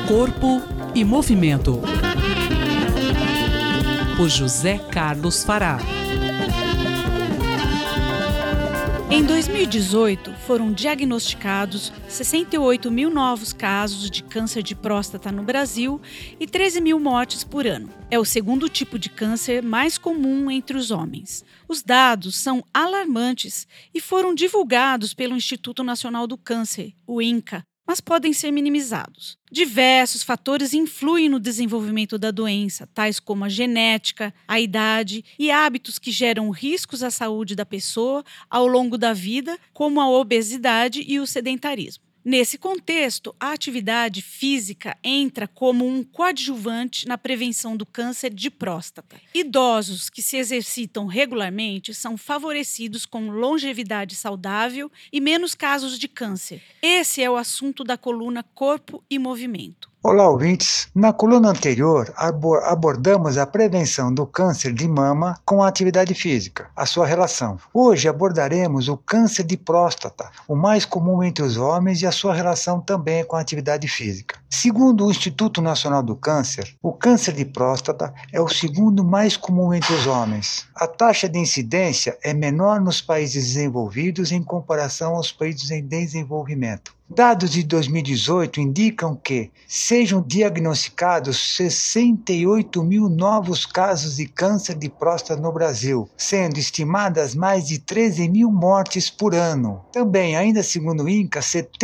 Corpo e Movimento, por José Carlos Fará. Em 2018, foram diagnosticados 68 mil novos casos de câncer de próstata no Brasil e 13 mil mortes por ano. É o segundo tipo de câncer mais comum entre os homens. Os dados são alarmantes e foram divulgados pelo Instituto Nacional do Câncer, o INCA, mas podem ser minimizados. Diversos fatores influem no desenvolvimento da doença, tais como a genética, a idade e hábitos que geram riscos à saúde da pessoa ao longo da vida, como a obesidade e o sedentarismo. Nesse contexto, a atividade física entra como um coadjuvante na prevenção do câncer de próstata. Idosos que se exercitam regularmente são favorecidos com longevidade saudável e menos casos de câncer. Esse é o assunto da coluna Corpo e Movimento. Olá, ouvintes! Na coluna anterior, abordamos a prevenção do câncer de mama com a atividade física, a sua relação. Hoje abordaremos o câncer de próstata, o mais comum entre os homens e a sua relação também com a atividade física. Segundo o Instituto Nacional do Câncer, o câncer de próstata é o segundo mais comum entre os homens. A taxa de incidência é menor nos países desenvolvidos em comparação aos países em desenvolvimento. Dados de 2018 indicam que sejam diagnosticados 68 mil novos casos de câncer de próstata no Brasil, sendo estimadas mais de 13 mil mortes por ano. Também, ainda segundo o INCA,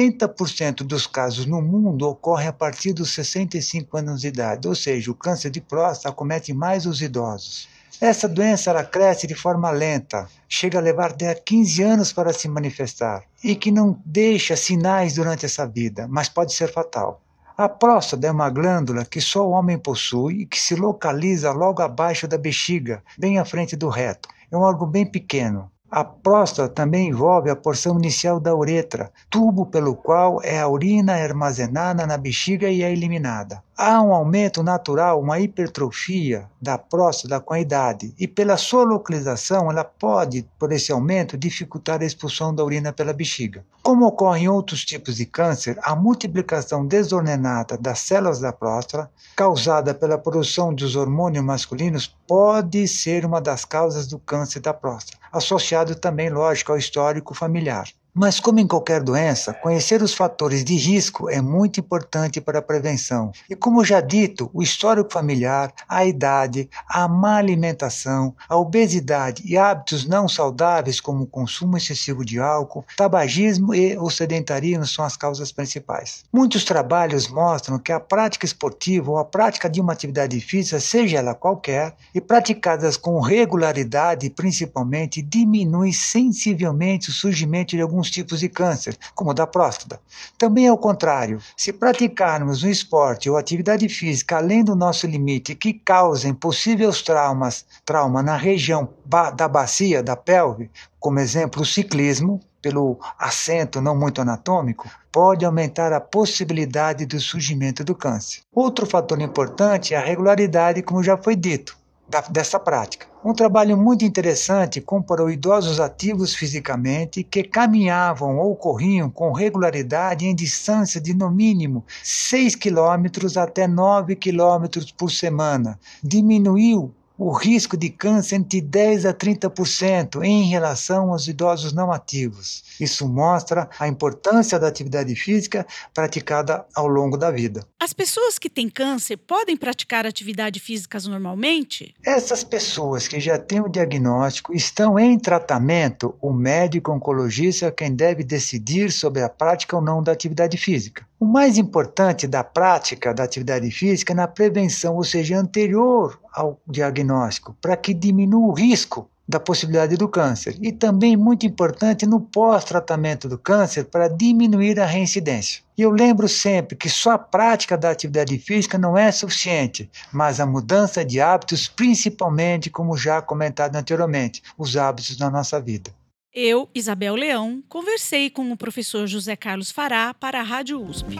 70% dos casos no mundo ocorrem a partir dos 65 anos de idade, ou seja, o câncer de próstata acomete mais os idosos. Essa doença ela cresce de forma lenta, chega a levar até 15 anos para se manifestar e que não deixa sinais durante essa vida, mas pode ser fatal. A próstata é uma glândula que só o homem possui e que se localiza logo abaixo da bexiga, bem à frente do reto. É um órgão bem pequeno. A próstata também envolve a porção inicial da uretra, tubo pelo qual a urina é armazenada na bexiga e é eliminada. Há um aumento natural, uma hipertrofia da próstata com a idade, e pela sua localização ela pode, por esse aumento, dificultar a expulsão da urina pela bexiga. Como ocorre em outros tipos de câncer, a multiplicação desordenada das células da próstata, causada pela produção dos hormônios masculinos, pode ser uma das causas do câncer da próstata, associado também, lógico, ao histórico familiar. Mas, como em qualquer doença, conhecer os fatores de risco é muito importante para a prevenção. E como já dito, o histórico familiar, a idade, a má alimentação, a obesidade e hábitos não saudáveis como o consumo excessivo de álcool, tabagismo e o sedentarismo são as causas principais. Muitos trabalhos mostram que a prática esportiva ou a prática de uma atividade física, seja ela qualquer, e praticadas com regularidade principalmente, diminui sensivelmente o surgimento de alguns tipos de câncer, como o da próstata. Também ao contrário, se praticarmos um esporte ou atividade física além do nosso limite que causem possíveis trauma na região da bacia, da pelve, como exemplo o ciclismo, pelo assento não muito anatômico, pode aumentar a possibilidade do surgimento do câncer. Outro fator importante é a regularidade, como já foi dito, dessa prática. Um trabalho muito interessante comparou idosos ativos fisicamente que caminhavam ou corriam com regularidade em distância de no mínimo 6 km até 9 km por semana. Diminuiu o risco de câncer entre 10% a 30% em relação aos idosos não ativos. Isso mostra a importância da atividade física praticada ao longo da vida. As pessoas que têm câncer podem praticar atividades físicas normalmente? Essas pessoas que já têm o diagnóstico estão em tratamento, o médico oncologista é quem deve decidir sobre a prática ou não da atividade física. O mais importante da prática da atividade física é na prevenção, ou seja, anterior ao diagnóstico, para que diminua o risco da possibilidade do câncer. E também muito importante no pós-tratamento do câncer para diminuir a reincidência. E eu lembro sempre que só a prática da atividade física não é suficiente, mas a mudança de hábitos, principalmente, como já comentado anteriormente, os hábitos na nossa vida. Eu, Isabel Leão, conversei com o professor José Carlos Fará para a Rádio USP.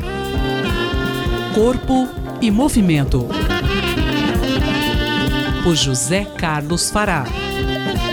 Corpo e Movimento, por José Carlos Fará.